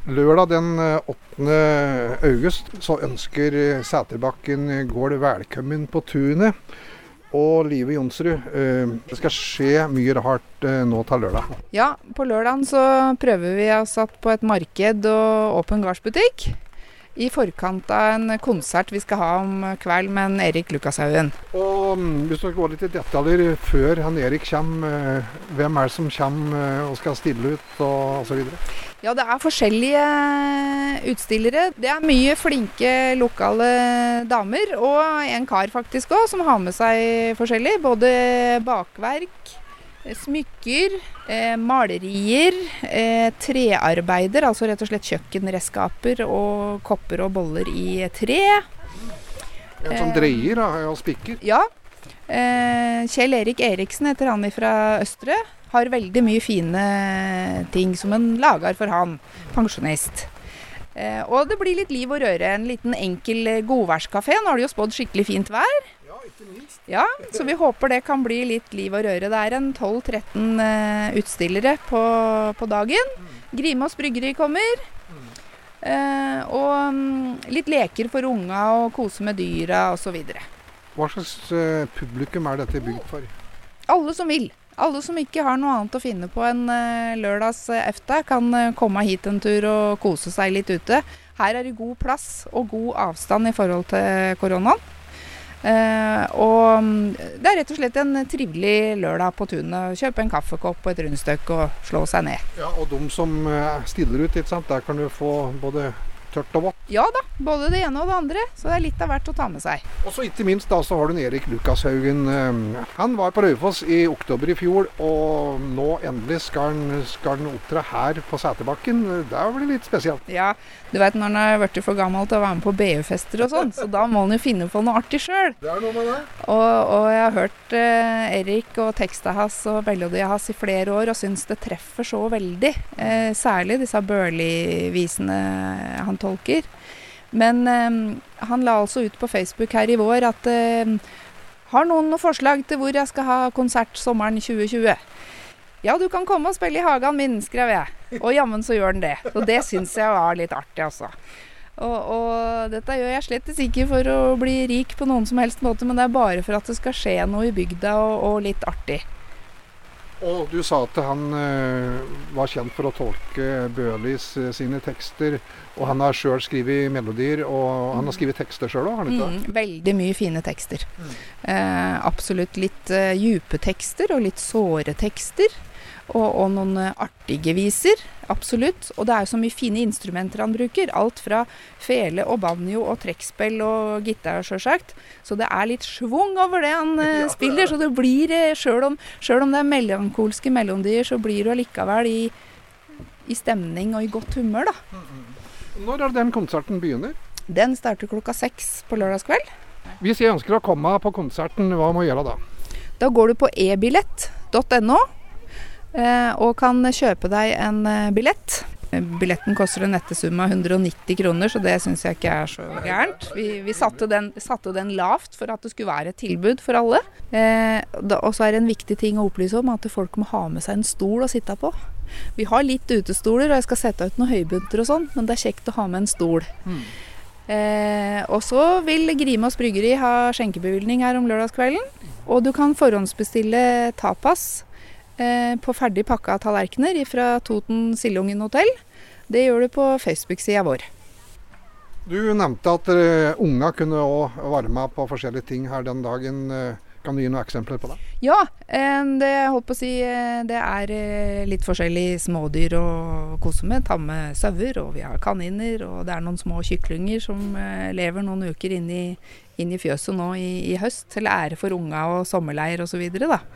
Lørdag den 8. august så ønsker Sæterbakken gård velkommen på tunet. Og Live Jonsrud, det skal skje mye rart nå til lørdag. Ja, på lørdagen så prøver vi oss på et marked og åpen gardsbutikk. I forkant av en konsert vi skal ha om kveld med Erik Lukashaugen. Og hvis du går litt i detaljer før han Erik kommer, hvem er det som kommer og skal stille ut og så videre? Ja, det er forskjellige utstillere. Det er mye flinke lokale damer, og en kar faktisk også, som har med seg forskjellig. Både bakverk, smykker, malerier, trearbeider, altså rett og slett kjøkkenredskaper og kopper og boller i tre. En som dreier og spikker? Ja. Kjell Erik Eriksen heter han fra Østre. Har veldig mye fine ting som en lager for han, pensjonist. Og det blir litt liv og røre, en liten enkel godværskafé. Nå har det jo spådd skikkelig fint vær. Ja, ikke minst. Ja, så vi håper det kan bli litt liv og røre. Det er en 12-13 utstillere på dagen. Grimås Bryggeri kommer. Og litt leker for unga og kose med dyra og så videre. Hva slags publikum er dette bygd for? Alle som vil. Alle som ikke har noe annet å finne på enn lørdags efta, kan komme hit en tur og kose seg litt ute. Her er det god plass og god avstand i forhold til koronaen. Og det er rett og slett en trivelig lørdag på tunet. Kjøpe en kaffekopp og et rundstøk og slå seg ned. Ja, og de som stiller ut, ikke sant? Der kan du få både tørt og vått. Ja da, både det ene og det andre. Så det er litt av hvert å ta med seg. Og så ikke minst da, så har du Erik Lukashaugen. Han var på Raufoss i oktober i fjor, og nå endelig skal han opptre her på Sæterbakken. Det blir litt spesielt. Ja, du vet når han har vært for gammel til å være med på BU-fester og sånn, så da må han jo finne på noe artig selv. Det er noe med det. Og jeg har hørt Erik og teksta hans og melodiet hans i flere år, og synes det treffer så veldig. Særlig disse Børli-visene han tolker. Men han la altså ut på Facebook her i vår at har noen forslag til hvor jeg skal ha konsert sommeren 2020? Ja, du kan komme og spille i hagen min, skrev jeg. Og jammen så gjør han det. Og det synes jeg var litt artig, altså. Og dette gjør jeg slett ikke for å bli rik på noen som helst måte, men det er bare for at det skal skje noe i bygda og litt artig. Og du sa at han var kjent for å tolke Børlis sine tekster, og han har selv skrevet melodier, og han har skrevet tekster selv også, har han ikke det? Veldig mye fine tekster. Absolutt litt djupe tekster og litt såre tekster, og noen artige viser, absolutt. Og det er jo så mye fine instrumenter han bruker, alt fra fele og banjo og trekkspill og gitar selvsagt. Så det er litt svung over det han spiller, så det blir, selv om det er melankolske melodier, så blir det allikevel i stemning og i godt humør da. Når er det den konserten begynner? Den starter 6:00 på lørdagskveld. Hvis jeg ønsker å komme på konserten, hva må jeg gjøre da? Da går du på ebillett.no og kan kjøpe deg en billett. Billetten koster en nettesum av 190 kroner, så det synes jeg ikke er så gærent. Vi satte den lavt for at det skulle være et tilbud for alle. Og så er det en viktig ting å opplyse om at folk må ha med seg en stol å sitte på. Vi har litt utestoler, og jeg skal sette ut noen høybunter og sånn, men det er kjekt å ha med en stol. Og så vil Grimås Bryggeri ha skjenkebevilgning her om lørdagskvelden, og du kan forhåndsbestille tapas på ferdig pakka tallerkener fra Toten Sillungen Hotel. Det gjør du på Facebook-sida vår. Du nevnte at unga kunne også være med på forskjellige ting her den dagen. Kan du gi noen eksempler på det? Ja, det jeg holdt på å si, det er litt forskjellige smådyr å kose med. Tamme sauer, og vi har kaniner, og det er noen små kyklinger som lever noen uker inn i fjøset nå i høst, til ære for unga og sommerleir og så videre da.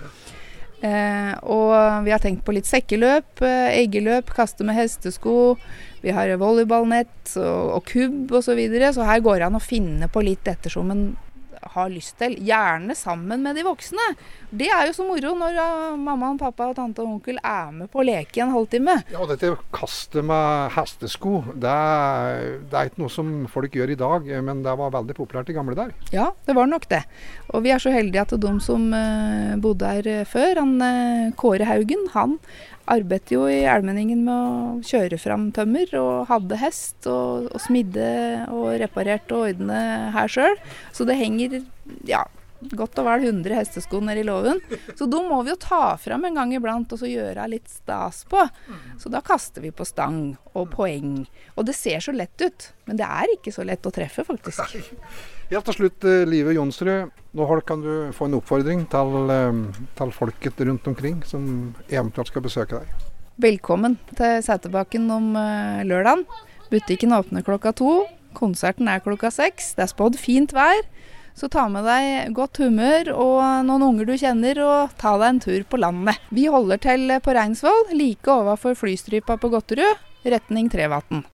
Og vi har tenkt på litt sekkeløp, eggeløp, kaste med hestesko, vi har volleyballnett og kubb og så videre, så her går det an å finne på litt ettersom har lyst til, gjerne sammen med de voksne. Det jo så moro når mamma og pappa og tante og onkel med på å leke en halvtime. Ja, og dette kastet med hestesko, det ikke noe som folk gjør i dag, men det var veldig populært i gamle der. Ja, det var nok det. Og vi så heldige at de som bodde her før, Kåre Haugen, han arbeidet jo i Elmenningen med å kjøre fram tømmer, og hadde hest, og smidde og reparerte og ordne her selv. Så det henger, godt og vel 100 hestesko nede i låven. Så de må vi jo ta fram en gang iblant, og så gjøre litt stas på. Så da kaster vi på stang og poeng. Og det ser så lett ut, men det ikke så lett å treffe, faktisk. Helt til slutt, Live Jonsrud, nå kan du få en oppfordring til folket rundt omkring som eventuelt skal besøke deg. Velkommen til Sæterbakken om lørdagen. Butikken åpner klokka 2, konserten klokka 6, det spådd fint vær. Så ta med deg godt humør og noen unger du kjenner, og ta deg en tur på landet. Vi holder til på Reinsvoll, like overfor flystrypa på Gotterud, retning Trevatn.